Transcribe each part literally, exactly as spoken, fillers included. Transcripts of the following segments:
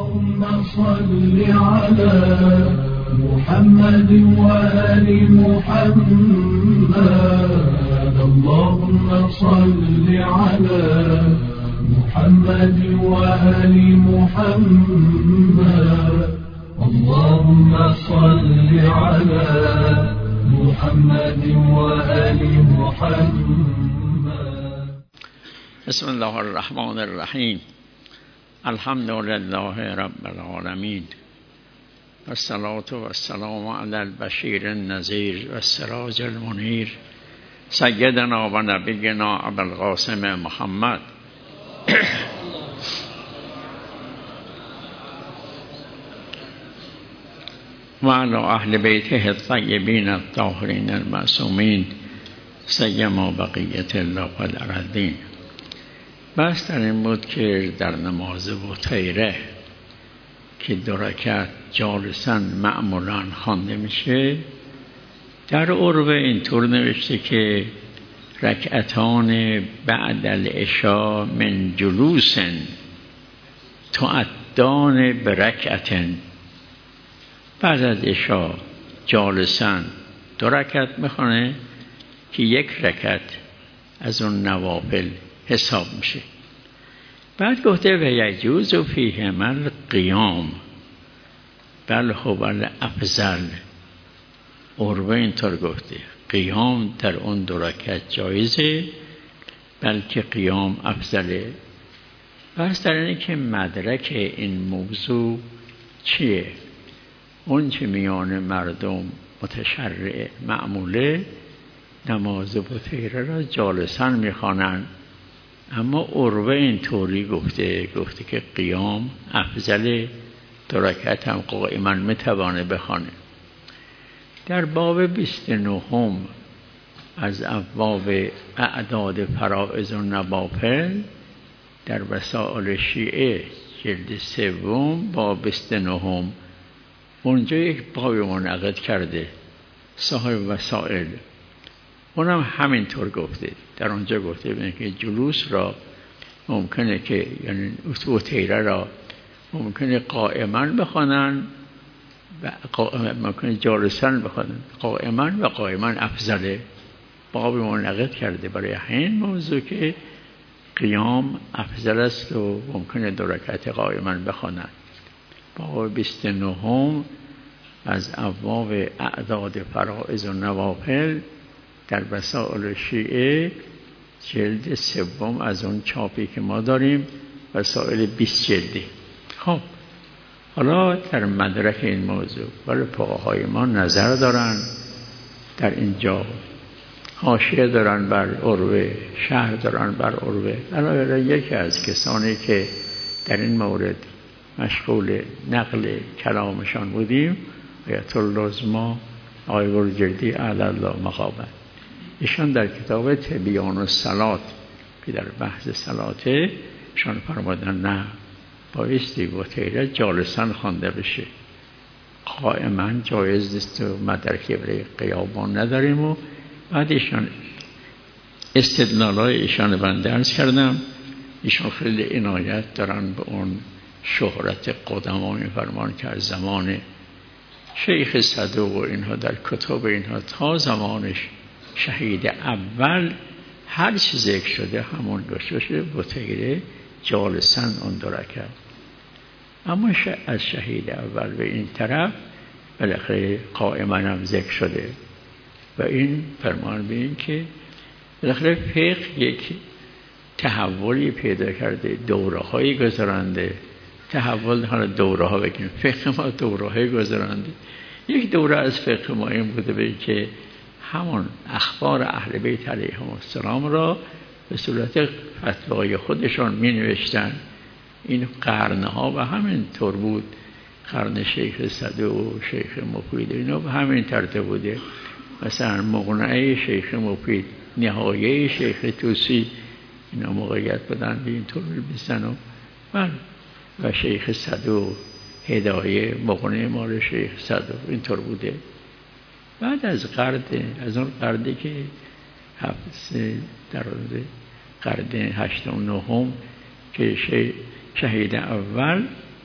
اللهم صل على محمد وآل محمد اللهم صل على محمد وآل محمد اللهم صل على محمد وآل محمد. بسم الله الرحمن الرحیم. الحمد لله رب العالمین و الصلاة و السلام علی البشیر النذیر و السراج المنیر سیدنا و نبینا ابوالقاسم محمد و علی اهل بیته الطیبین الطاهرین المعصومین سیما بقیت الله فی الارضین. بس در این بود که در نماز بطیره که دو رکعت جالساً معمولاً خوانده میشه، در عربه اینطور نوشته که رکعتان بعد العشاء من جلوس تعدان برکعتن. بعد از عشاء جالساً دو رکعت میخونه که یک رکعت از اون نوافل حساب میشه. بعد گفته و یجوز فیهما القیام بل هو الافضل. عروه اینطور گفته قیام در اون دو رکعت جایزه، بلکه قیام افضله. بس در اینه که مدرک این موضوع چیه؟ اون چه میان مردم متشرع معموله نماز بطیره را جالساً میخوانن، اما عروه اینطوری گفته گفته که قیام افضل، دو رکعت هم قائما میتوانه بخوانه. در باب بیست و نه از ابواب اعداد فرائض و نوافل در وسائل شیعه جلد سوم باب بیست و نه اونجا یک باب منعقد کرده صاحب وسائل، اونم همینطور گفته. در اونجا گفته بینه که جلوس را ممکنه که یعنی بطیره را ممکنه قائما بخوانن و ممکنه جالساً بخوانن، قائما و قائما افضله. باب منعقد کرده برای این موضوع که قیام افضل است و ممکنه دو رکعت قائما بخوانن. باب بیست و نه از ابواب اعداد فرائض و نوافل در وسائل شیعه جلد سوم از اون چاپی که ما داریم وسائل بیست جلدی. خب حالا در مدرک این موضوع ولی فقهای ما نظر دارن، در اینجا حاشیه دارن بر عروه، شرح دارن بر عروه. علاوه یکی از کسانی که در این مورد مشغول نقل کلامشان بودیم آیت اللزما آقای بروجردی اعلی الله مقامه، ایشان در کتاب تبیان الصلات که در بحث صلاته ایشان فرمودن نه، بایستی بطیره جالساً خوانده بشه، قائما جایز نیست و مدرکی برای قیام نداریم. و بعد ایشان استدلالای ایشان بنده عرض کردم، ایشان خیلی عنایت دارن به اون شهرت قدما، میفرمان که از زمان شیخ صدوق و اینها در کتاب اینها تا زمانش شهید اول هر چی ذکر شده همون گشته شده بطیره جالساً اون دو رکعت. اما از شهید اول به این طرف بالاخره قائما هم ذکر شده و این فرمان به این که بالاخره فقه یک تحولی پیدا کرده، دوره هایی گذرانده. تحول حالا دوره ها بگیم، فقه ما دوره های گذرانده. یک دوره از فقه ما این بوده به که همون اخبار اهل بیت علیهم السلام را به صورت فتوای خودشان می نوشتن. این قرنها و همین طور بود، قرن شیخ صدوق و شیخ مفید اینا به همین ترتیب بوده. مثلا مقنعه شیخ مفید، نهایه شیخ توسی، اینا موقعیت بدن به این طور بزن و من و شیخ صدوق هدایه مقنعه مال شیخ صدوق اینطور بوده. بعد از قرن از اون قرنی که هفت در قرن هشتم نهم که شهید اول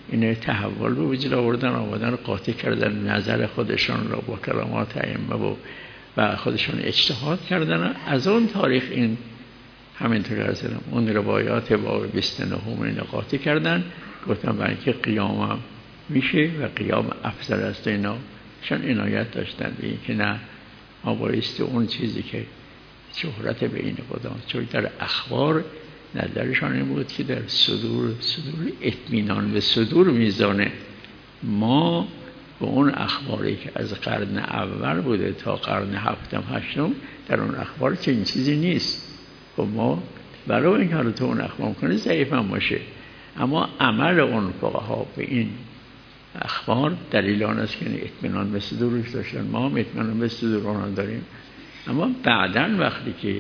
این تحول رو وجود آوردن، آوردن قاطع کردن نظر خودشان را با کلمات ائمه و و خودشان اجتهاد کردن. از اون تاریخ این همینطور هستن اون روایات با بیست و نه این قاطع کردن، گفتن برای اینکه قیام هم میشه و قیام افضل است اینا شان عنایت داشتن به اینکه نه ما بایستی اون چیزی که شهرت بین خدا، چون در اخبار نظرشان این بود که در صدور صدور اطمینان به صدور میزانه. ما به اون اخباری که از قرن اول بوده تا قرن هفتم هشتم در اون اخبار چنین چیزی نیست. خب ما برای این کار تو اون اخبار کنه ضعیف هم باشه، اما عمل اون فقها به این اخبار دلیل آن است که اطمینان به صدورش داشتن، ما هم اطمینان به صدور آنها داریم. اما بعداً وقتی که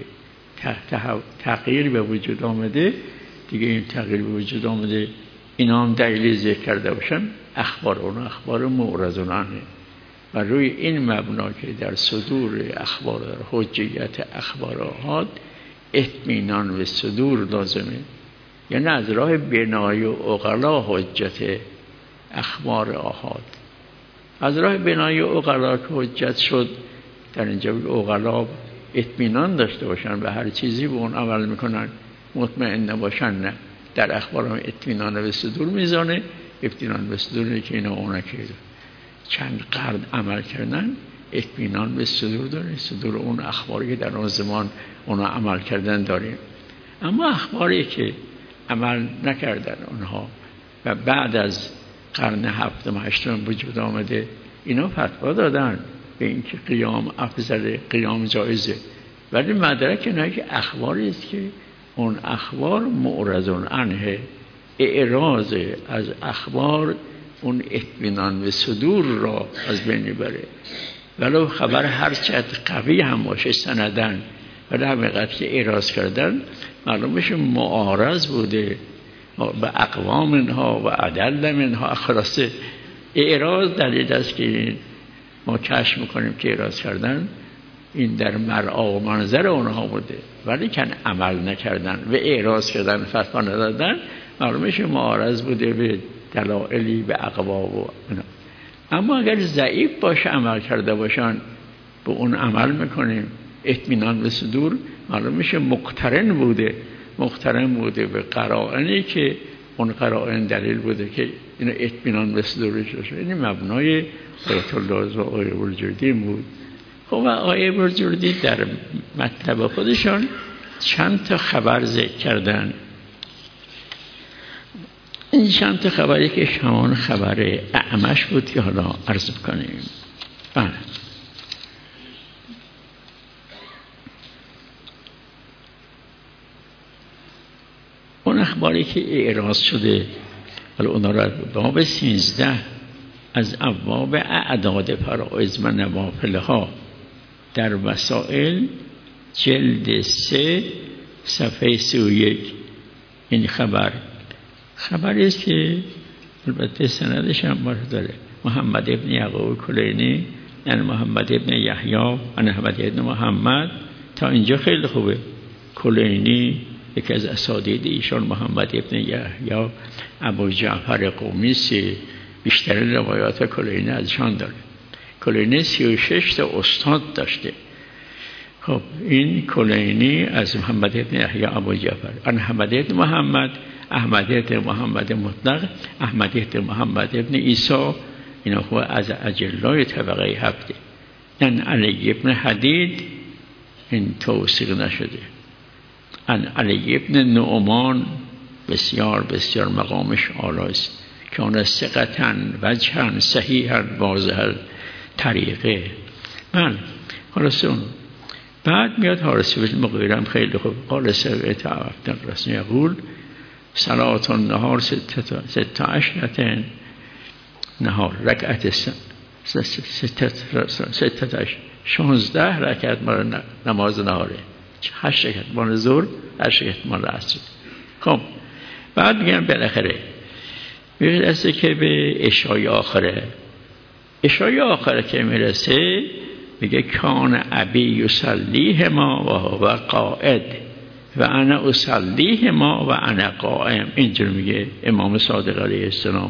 تغییر به وجود آمده دیگه، این تغییر به وجود آمده اینا هم دلیل ذکر کرده باشن، اخبار اون اخبار معرضون عنه و روی این مبنا که در صدور اخبار در حجیت اخبار آحاد اطمینان به صدور لازمه، یعنی از راه بنای و عقلا حجت اخبار آحاد، از راه بنای و عقلا که حجت شد در اینجا عقلا اطمینان داشته باشن به هر چیزی به اون عمل میکنن، مطمئن نباشن. نه، در اخبار هم اطمینان به صدور میزانه، اطمینان به صدور که اینا اونا که چند قرن عمل کردن اطمینان به صدور داره، صدور اون اخباری که در اون زمان اونا عمل کردن داریم. اما اخباری که عمل نکردن اونها و بعد از قرن هفتم هشتم وجود آمده اینا فتوا دادن به اینکه قیام افضل، قیام جایزه، ولی مدرک اینه که اخباری است که اون اخبار معرضون عنه، اعراض از اخبار اون اطمینان به صدور را از بین میبره. ولو خبر هر چقدر قوی هم باشه سندن، ولی حقیقت که اعراض کردن معلوم میشه معارض بوده به اقوام منها و عدل منها. خلاصه اعراض دلیل است که ما کشف میکنیم که اعراض کردن این در مرعا و منظر اونها بوده، ولی که عمل نکردن و اعراض کردن، فتوا ندادن، معلومه که معارض بوده به دلایلی، به اقوام و اینا. اما اگر ضعیف باشه عمل کرده باشن به اون عمل میکنیم، اطمینان به صدور معلومه که مقترن بوده، مقترن بوده به قرائنی که اون قرائن دلیل بوده که اینو اطمینان به صدورش داشته. این مبنای آیت الله و آیه برجردی بود. خب و آیه برجردی در مطلب خودشان چند تا خبر ذکر کردن. این چند تا خبری که شمان خبر اعمش بود که حالا عرض کنیم. بله. اون اخباری که اعراض شده، ولی اونا را باب سینزده از ابواب اعداد فرائض و نوافل ها در وسائل جلد سه صفحه سی و یک. این خبر خبری است که البته سندش هم باید داره. محمد ابن یعقوب کلینی یعنی محمد ابن یحیی و احمد ابن محمد، تا اینجا خیلی خوبه. کلینی یکی از اساتید ایشان محمد ابن یحیی ابو جعفر قمیسی، بیشتر روایات کلینی ازشان داره. کلینی سی و شش تا استاد داشته. خب این کلینی از محمد ابن یحیی ابو جعفر، احمد ابن محمد، احمد ابن محمد مطلق، احمد ابن محمد ابن عیسی، اینا خب از اجلای طبقه هفته. ان علی ابن حدید این توثیق نشده. ان علی ابن نعمان بسیار بسیار مقامش آلاست که آن ثقتن وجهن صحیحن واضحن طریقه. من خلاص اون بعد میاد حارث بن مغیره هم خیلی خوب. قال سمعت عبد الرسول یقول صلاة النهار ست عشرة نهار رکعت ست عشر شانزده رکعت مال نماز نهاره، هشت رکعت مال ظهر، هشت رکعت مال عصر. خب بعد میگم بالاخره میرسه که به عشای آخره. عشای آخره که میرسه میگه کان ابی یصلیه ما و هو قائد و انا اصلیه ما و انا قائم. اینجور میگه امام صادق علیه السلام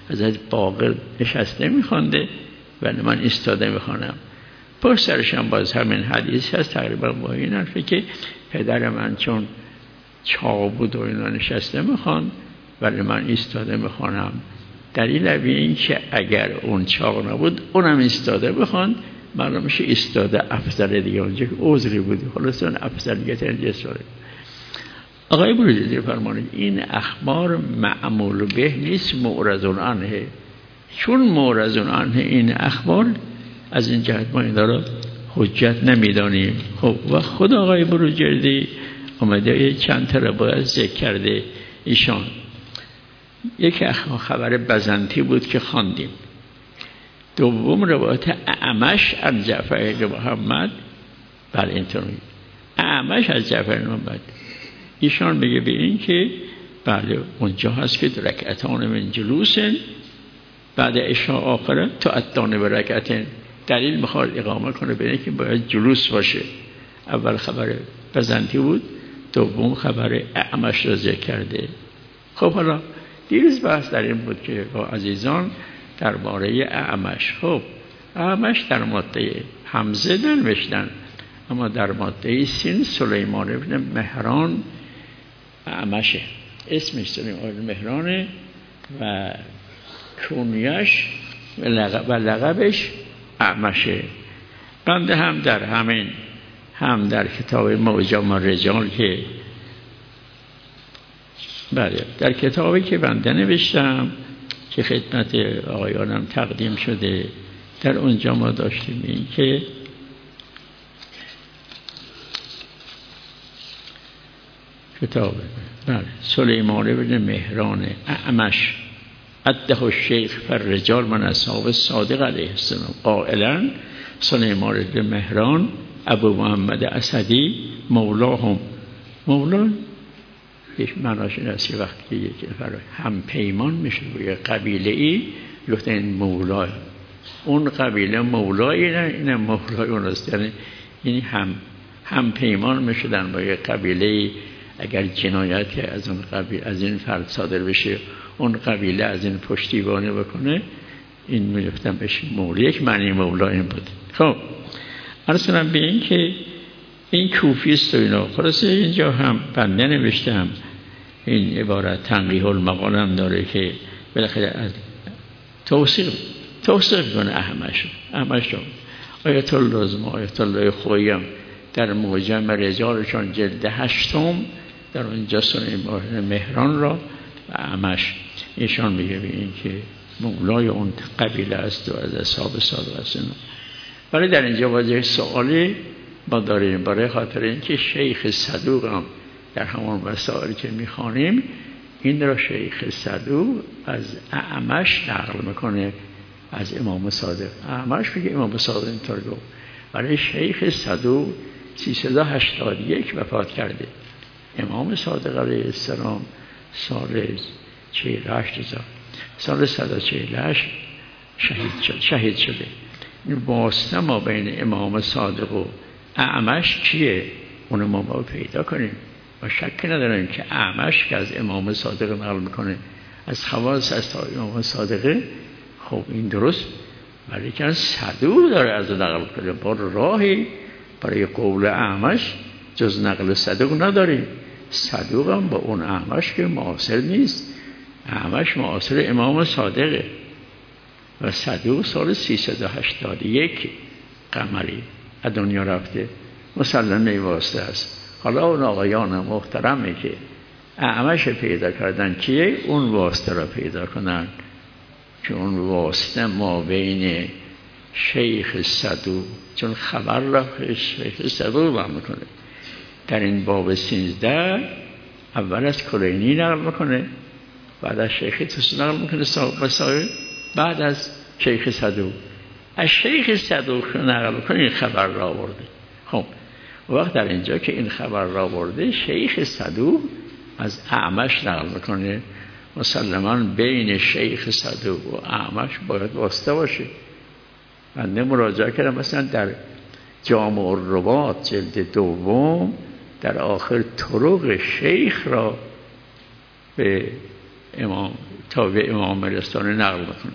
حضرت باقر نشسته میخونده ولی من ایستاده میخونم. پشت سرشم باز همین حدیث هست تقریبا با این حرفه که پدر من چون چاق بود و اینا نشسته میخوان ولی من ایستاده میخوانم. دلیل بی این که اگر اون چاق نبود اونم ایستاده بخوان معلوم میشه ایستاده افضل دیگه، اونجا که عذری بودی خلاص اون افضلیت اینجا ساره. آقای بروجردی فرمانید این اخبار معمول به نیست، معرضون عنه. چون معرضون عنه این اخبار از این جهت ما این داره حجت نمیدانیم. خب و خود آقای بروجردی آمده چند تا روایت ذکر کرده. ایشان یک خبر بزنتی بود که خواندیم، دوم روایت اعمش از جعفر بن محمد، بله اینطوری اعمش از جعفر بن محمد، ایشان میگه به این که بله اونجا هست که رکعتان من جلوسن بعد عشاء آخره تا اتانه به رکعتن. دلیل میخواد اقامه کنه به این که باید جلوس باشه. اول خبر بزنتی بود، دوم خبر اعمش را ذکر کرده. خب حالا دیروز بحث در این بود که با عزیزان درباره اعمش، خب اعمش در ماده حمزه ننوشتن اما در ماده سین سلیمان ابن مهران اعمشه، اسمش سلیمان ابن مهرانه و کنیش و, لقب و لقبش اعمشه. بنده هم در همین هم در کتاب معجم الرجال که بله در کتابی که بنده نوشتم که خدمت آقایانم تقدیم شده در اونجا ما داشتیم این که کتاب بله سلیمان بن مهران اعمش عده الشیخ فالرجال من اصحاب صادق علیه السلام قائلا سلیمان بن مهران ابو محمد اسدی مولاهم. مولا یک معناش این است که وقتی یک نفر هم پیمان میشه روی قبیله ای گفتن این مولا، اون قبیله مولایی نه این مولای اون است، یعنی این هم هم پیمان میشدن با یک قبیله ای. اگر جنایتی از اون قبیله از این فرد صادر بشه اون قبیله از این پشتیبانی بکنه، این میگفتن بشه مولا. یک معنی مولا این بود. خب ارسلم به این که این کوفی است و اینا خلاصه اینجا هم بنده نوشتم این عبارت تنقیح المقال هم داره که بالاخره از توصیق توصیق کنه احمش احمش آیت اللازم آیت الله خویم در معجم رجالشان جلد هشتم در اونجا سلیمان مهران را و احمش ایشان میگه به این که مولای اون قبیله است و از اصحاب صادق است. ولی در اینجا واجه سوالی ما داریم برای خاطر اینکه شیخ صدوق هم در همان مسائلی که میخوانیم این را شیخ صدوق از اعمش نقل میکنه از امام صادق. اعمش میگه امام صادق اینطور گفت، ولی شیخ صدوق سیصد و هشتاد و یک وفات کرده. امام صادق علیه السلام سال چهل و هشت سال صد و چهل و هشت شهید شد شهید شده. این واسطه ما بین امام صادق و اعمش کیه؟ اون ما باید پیدا کنیم و شک نداریم که اعمش که از امام صادق نقل میکنه از خواص از تا امام صادقه. خب این درست، ولی که صدوق داره از نقل کنه. با راهی برای قول اعمش جز نقل صدوق نداریم. صدوق هم با اون اعمش که معاصر نیست. اعمش معاصر امام صادقه و صدوق سال سیصد و هشتاد و یک قمری از دنیا رفته. مسلمه واسطه است. حالا اون آقایان محترمی که اعمش پیدا کردن کیه؟ اون واسطه را پیدا کنن که اون واسطه ما بین شیخ صدوق، چون خبر را شیخ صدوق با میکنه در این باب سیزده اول از کلینی نقل میکنه، بعد از شیخ توسی نقل میکنه مسائل، بعد از شیخ صدوق از شیخ صدوق نقل میکنه این خبر را برده. خب وقت در اینجا که این خبر را برده شیخ صدوق از اعمش نقل میکنه، مسلماً بین شیخ صدوق و اعمش باید واسطه باشه. من مراجعه کردم مثلا در جامع الروات جلد دوم در آخر طرق شیخ را به امام تا به امام رسانه نقل میکنه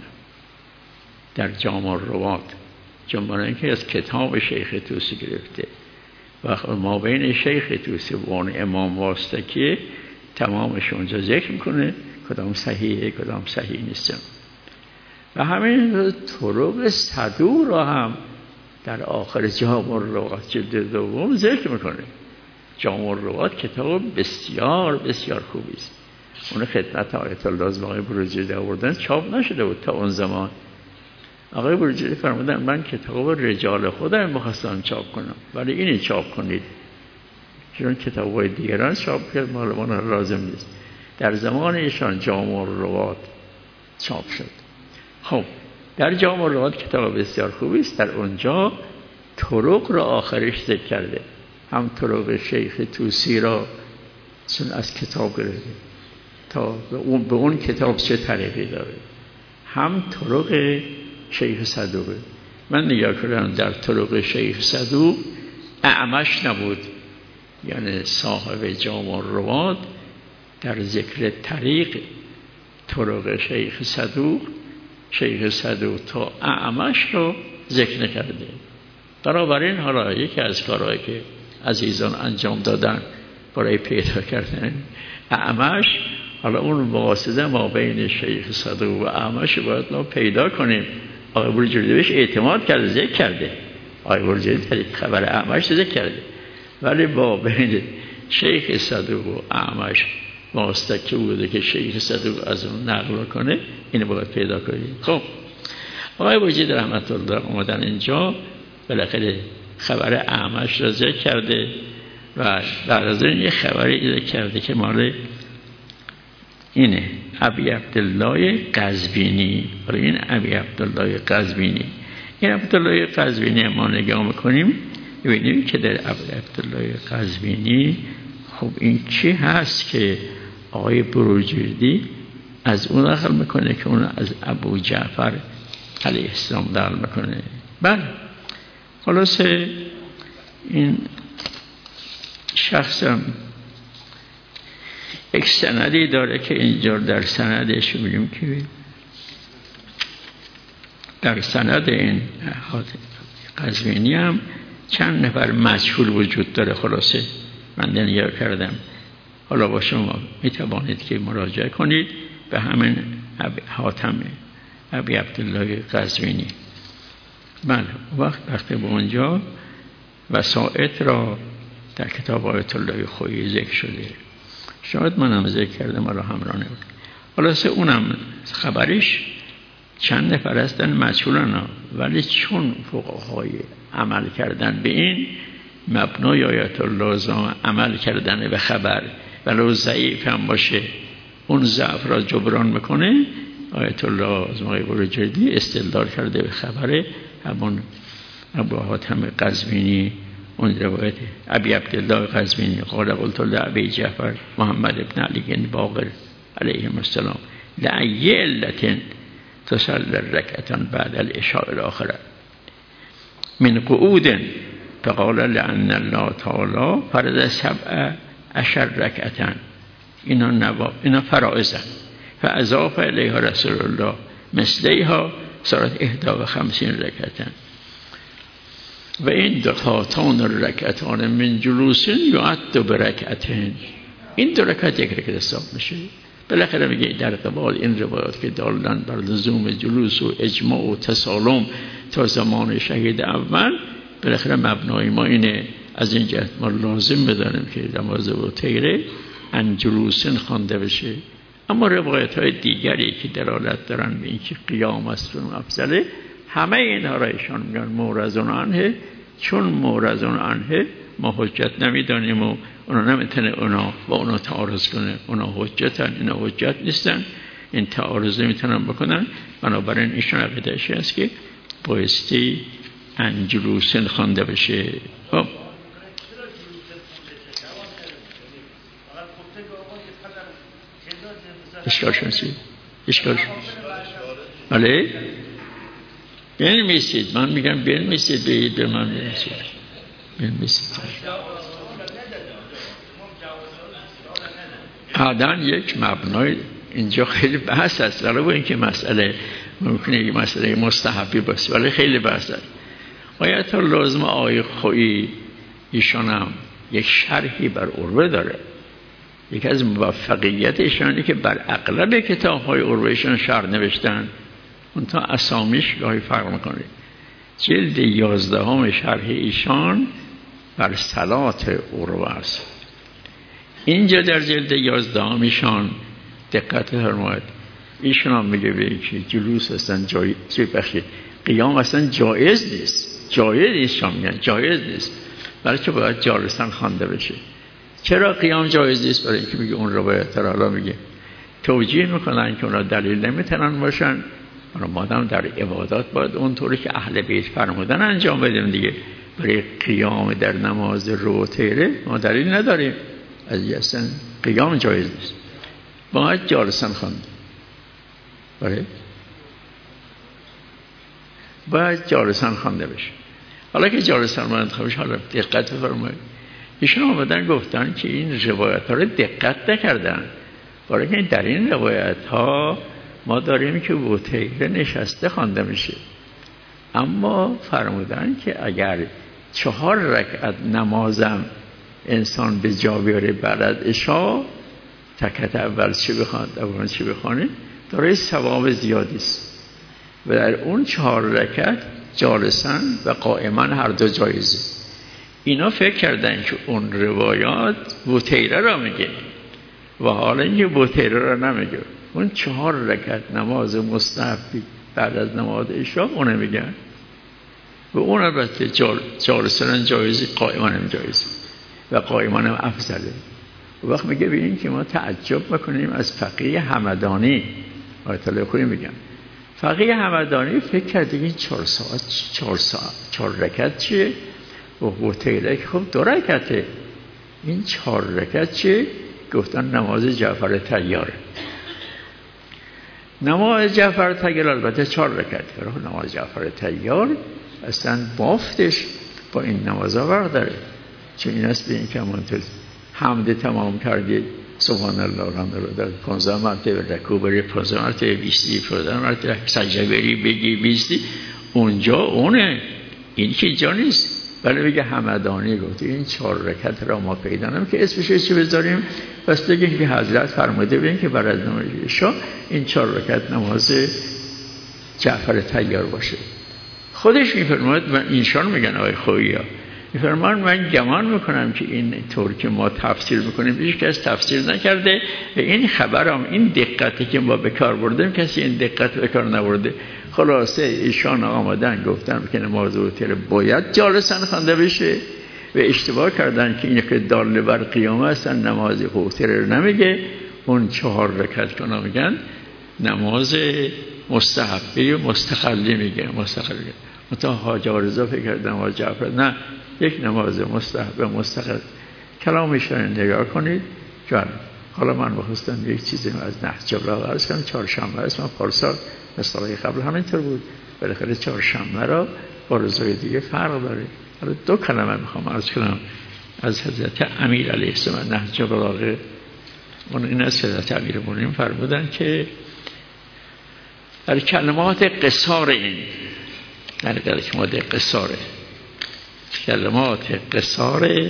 در جامع الروات، چون برای اینکه از کتاب شیخ طوسی گرفته و ما بین شیخ طوسی و اون امام واسطه تمامش اونجا ذکر میکنه کدام صحیحه کدام صحیح نیست. و همین طرق صدوق را هم در آخر جامع الروات جلد دوم ذکر میکنه. جامع الروات کتاب بسیار بسیار خوبی است. اون خدمت آیت الله ازباقی بروجردی آوردن، چاپ نشده بود تا اون زمان. آقای بروجردی فرمودن من کتاب رجال خودم می‌خواستم چاپ کنم ولی اینی چاپ کنید، چون کتاب‌های دیگران چاپ کرد مال من لازم نیست. در زمان ایشان جامع الروات چاپ شد. خب در جامع الروات کتاب بسیار خوبی است. در اونجا طرق را آخرش ذکر کرده، هم طرق شیخ طوسی را چون از کتاب گرفته تا به اون, به اون کتاب چه طریقی داره، هم طرق شیخ صدوقه. من نگاه کردم در طرق شیخ صدوق اعمش نبود، یعنی صاحب جامع الروات در ذکر طریق طرق شیخ صدوق شیخ صدوق تا اعمش رو ذکر نکرده. بنابراین حالا یکی از کارهایی که عزیزان انجام دادن برای پیدا کردن اعمش، حالا اون واسطه ما بین شیخ صدوق و اعمش باید ما پیدا کنیم. آقای بروجردی بهش اعتماد کرده، ذکر کرده، آقای بروجردی در خبر اعمش ذکر کرده، ولی با بین شیخ صدوق و اعمش واسطه بوده که شیخ صدوق از اون نقل کنه، اینو باید پیدا کنیم. خب آقای بروجردی رحمت الله اومدن اینجا بالاخره خبر اعمش را ذکر کرده و بعد از این یه خبری ذکر کرده که مال اینه ابی عبدالله قزوینی. برای این ابی عبدالله قزوینی، این عبدالله قزوینی ما نگاه میکنیم ببینیم که در ابی عبدالله قزوینی خب این چی هست که آقای بروجردی از اون نقل میکنه که اون از ابو جعفر علیه السلام نقل میکنه. بله خلاصه این شخصم یک سندی داره که اینجا در سندش می‌بینیم که در سند این قزوینی هم چند نفر مجهول وجود داره. خلاصه من نگاه کردم، حالا با شما میتوانید که مراجعه کنید به همین حاتم ابی عبدالله قزوینی. بله وقت وقتی به اونجا وسائط را در کتاب آیت الله خویی ذکر شده، شاید منم ذکر کردم حالا همراه نبود. خلاصه اونم خبرش چند نفر هستن مجهولن، ولی چون فقهای عمل کردن به این مبنای آیت الله عمل کردن به خبر ولو ضعیف هم باشه اون ضعف را جبران میکنه، آیت الله از آقای بروجردی استدلال کرده به خبر همون ابو حاتم قزوینی. اون روایت ابی عبدالله قزوینی قال قلت لابی جعفر محمد ابن علی باقر علیه السلام لأی علت تصلی رکعتا بعد العشاء الاخره من قعود فقال لأن الله تعالی فرض سبع عشر رکعتا اینا نواب اینا فرائضن فاضاف الیها رسول الله مثلیها صارت احدا و خمسین رکعتا و این دو هاتان الرکعتان من جلوس یعد برکعتین. این دو رکعت یک رکعت حساب میشه. بالاخره میگه در قبال این روایات که دالن بر لزوم جلوس و اجماع و تسالم تا زمان شهید اول، بالاخره مبنای ما اینه از این جهت ما لازم بدانیم که نماز و تیره ان جلوسن خوانده بشه. اما روایت های دیگری که دلالت دارن به این که قیام است و افضله، همه اینها را ایشان میگن مورزون عنه، چون مورزون عنه ما حجت نمیدانیم و اونا نمیتونه اونا با اونا تعارض کنه. اونا حجتن، اینا حجت نیستن، این تعارض نمیتونن بکنن. بنابراین ایشان عقیده‌اش است که بایستی انجلوسن خوانده بشه. خب اشکال شنسی اشکال شنسی بله بنویسید، من میگم بنویسید، بگید به من بنویسید بنویسید. آدن یک مبنای اینجا خیلی بحث هست، ولی با اینکه مسئله ممکنه یک مسئله مستحبی باشه ولی خیلی بحث هست. آیت لازم آیه خویی ایشان هم یک شرحی بر عروه داره. یکی از موفقیت ایشانی که بر اغلب کتاب‌های عروه ایشان شرح نوشتن، اون تا اسامیش گاهی فرق میکنه. جلد یازدهم شرح ایشان بر صلات عروه است. اینجا در جلد یازدهم ایشان دقت فرمایید، ایشان هم میگه به که جلوس اصلا جای چه بخشی قیام اصلا جایز نیست. جایز نیست، شما میگن جایز نیست، برای که باید جالسان خوانده بشه. چرا قیام جایز نیست؟ برای اینکه میگه اون روایت را حالا میگه توجیه میکنن که اونا دلیل نمیتونن باشن، اونا مادام در عبادات باید اونطوری که اهل بیت فرمودن انجام بدیم دیگه. برای قیام در نماز روتیره ما دلیل نداریم، از اصلا قیام جایز نیست، باید جالسان خواند. برای باید جالسان خوانده بشه. حالا که جالسان خوانده بشه، حالا دقت فرمایید، ایشون آمدن گفتن که این روایت ها رو دقت نکردن، برای که در این روایت ها ما داریم که وتیره نشسته خوانده میشه، اما فرمودن که اگر چهار رکعت نمازم انسان به جا بیاره بعد از عشا، تکت اول چه بخواد اول چه بخوانه داره ثواب زیادی است، و در اون چهار رکعت جالسن و قائما هر دو جایزه. اینا فکر کردن که اون روایات وتیره را میگه و حالا اینکه وتیره را نمیگه، اون چهار رکعت نماز مستحبی بعد از نماز عشا اونه میگن، و اون البته جال جالسن جایزی، قائما هم جایزی و قائما هم افضله. و وقت میگه ببینیم که ما تعجب میکنیم از فقیه همدانی، آیت الله خویی میگن فقیه همدانی فکر کرده این چهار ساعت چهار ساعت چهار رکعت چیه؟ و وتیره که خب دو رکعته، این چهار رکعت چیه؟ گفتن نماز جعفر طیاره. نماز جعفر طیار البته چهار رکعت، نماز جعفر طیار اصلا بافتش با این نمازها فرق داره، چون این است به این که همانطور حمد تمام کردید سبحان الله الحمدلله در پانزده مرتبه رکوع بری، پانزده مرتبه بیستی، پانزده مرتبه سجده بری بگی بیستی، اونجا اونه، این که اینجا نیست. ولی بگه همدانی گفته این چهار رکعت را ما پیدا نمیم که اسمش چی بذاریم، پس بگیم که حضرت فرموده بگیم که برای نماز عشا این چهار رکعت نماز جعفر طیار باشه. خودش میفرماید و اینشان میگن آقای خویی ها میفرمان من گمان میکنم که این طور که ما تفسیر میکنیم هیچ کس تفسیر نکرده و این خبرم این دقتی که ما به کار بردیم کسی این دقت به کار نبرده. خلاصه ایشان آمدن گفتن که نماز وتر باید جالسن خوانده بشه و اشتباه کردن که این که دال بر قیام هستن نماز وتر رو نمیگه، اون چهار رکعت که میگن نماز مستحبی و مستقلی میگه، مستقلی میگه. متا حاج رضا فکر کرد نماز جعفر، نه، یک نماز مستحب مستقل. کلامش رو نگاه کنید. جان حالا من بخواستم یک چیزی از نهج البلاغه عرض کنم. چهارشنبه است، من پارسال مثلا قبل همینطور بود، بالاخره چهارشنبه را با روزهای دیگه فرق داره. حالا دو کلمه میخوام عرض کنم از حضرت امیر علیه السلام. نهج البلاغه اون این است حضرت امیرالمومنین فرمودن که در کلمات قصار این در کلمات قصاره کلمات قصار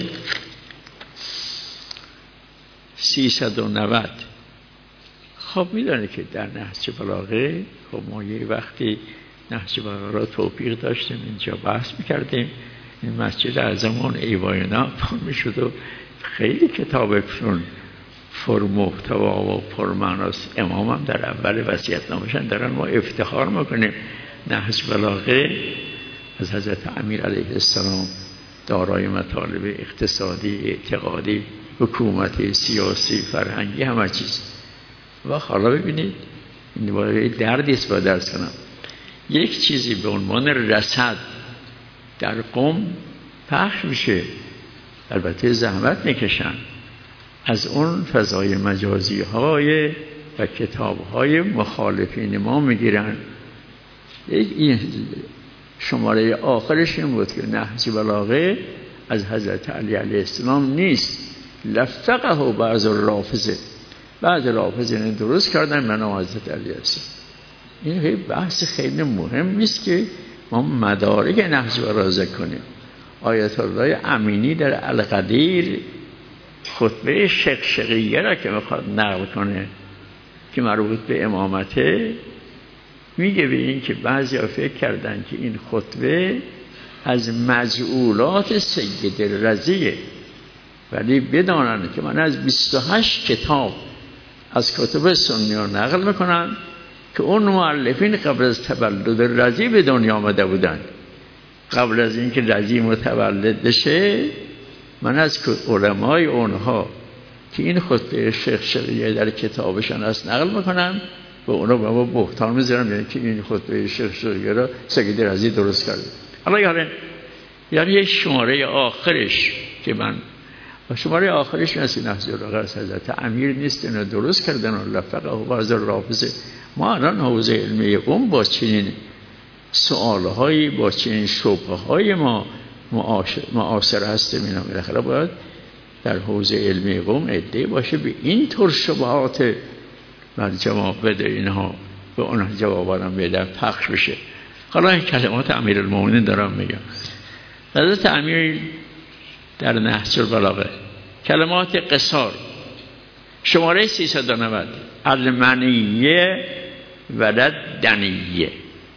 سیصد و نود. خب میدونه که در نهج بلاغه خب ما یه وقتی نهج بلاغه را توفیق داشتیم اینجا بحث میکردیم، این مسجد اعظمون ایواینا پر میشد و خیلی کتابشون پر محتوا و پر معناست. امام هم در اول وصیت نامشن دارن ما افتخار میکنیم نهج بلاغه از حضرت امیر علیه السلام دارای مطالب اقتصادی، اعتقادی، حکومتی، سیاسی، فرهنگی، همه چیز. و حالا ببینید این باید دردی است با درس کنم. یک چیزی به عنوان رصد در قم پخش میشه، البته زحمت میکشن، از اون فضای مجازی های و کتاب های مخالفین ما میگیرن. این شماره آخرش این بود که نهج بلاغه از حضرت علی علیه السلام نیست، لفقه بعض الرافضه. بعد رافض این درست کردن منو حضرت علی هستم. این خیلی بحث خیلی مهم نیست که ما مدارک نهج برازه کنیم. آیت الله امینی در القدیر خطبه شقشقیه را که میخواد نقل کنه که مربوط به امامته، میگه به این که بعضی ها فکر کردن که این خطبه از مجعولات سید الرضیه، ولی بدانن که من از بیست و هشت کتاب از کتب سنی ها نقل میکنن که اون مؤلفین قبل از تولد رضی به دنیا آمده بودن. قبل از اینکه رضی متولد بشه من از علمای اونها که این خطبه شقشقیه در کتابشان است نقل میکنم و اونا به ما بهتان میذارم، یعنی که این خطبه شقشقیه را سید رضی درست کرده. حالا یعنی یعنی یه شماره آخرش که من شماره آخرش مثل نهج البلاغه حضرت امیر نیست، اینو درست کردن و لفقه و بعض رافضه. ما الان حوزه علمی قم با چنین سوالهایی با چنین شبهه‌های ما معاصر هستیم. اینا بالاخره باید در حوزه علمی قم عده باشه به این طور شبهات من جواب بده، اینها به اونها جوابارم بدن پخش بشه. حالا این کلمات امیرالمومنین دارم میگم. حضرت امیر در نهج البلاغه کلمات قصار شماره سیصد و نود المنیه ولد دنیه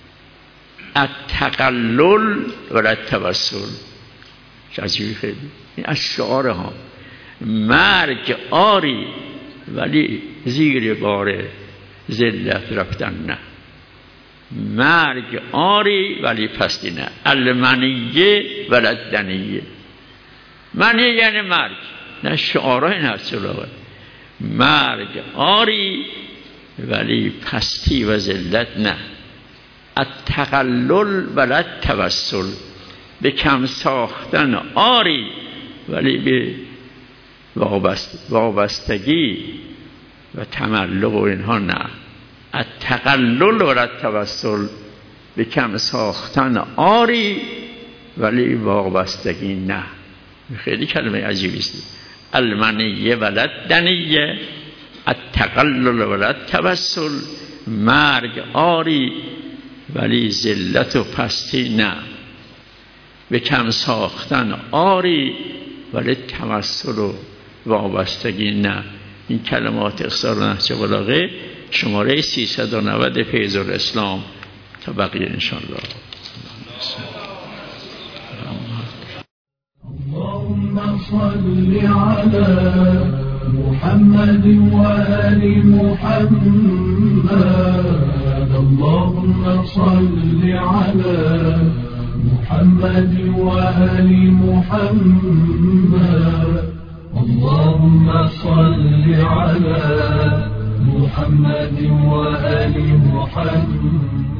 التقلل ولد توسل. عجیبی خیلی این از شعاره ها. مرگ آری ولی زیر بار ذلت رفتن نه. مرگ آری ولی پستی نه. المنیه ولد دنیه. منیه یعنی مرگ، نه شعارهای نهج البلاغه. مرگ آری ولی پستی و ذلت نه. التقلل ولد توسل. به کم ساختن آری ولی به وابست وابستگی و تملق و اینها نه. التقلل ولد توسل. به کم ساختن آری ولی وابستگی نه. خیلی کلمه عجیبی است. المنیه ولد دنیه التقلل ولد توسل. مرگ آری ولی ذلت و پستی نه. به کم ساختن آری ولی توسل و وابستگی نه. این کلمات اختصار نهج البلاغه شماره سیصد و نود فیض الاسلام تا بقیه انشاءالله. اللهم صل على محمد وآل محمد. اللهم صل على محمد وآل محمد. اللهم صل على محمد وآل محمد.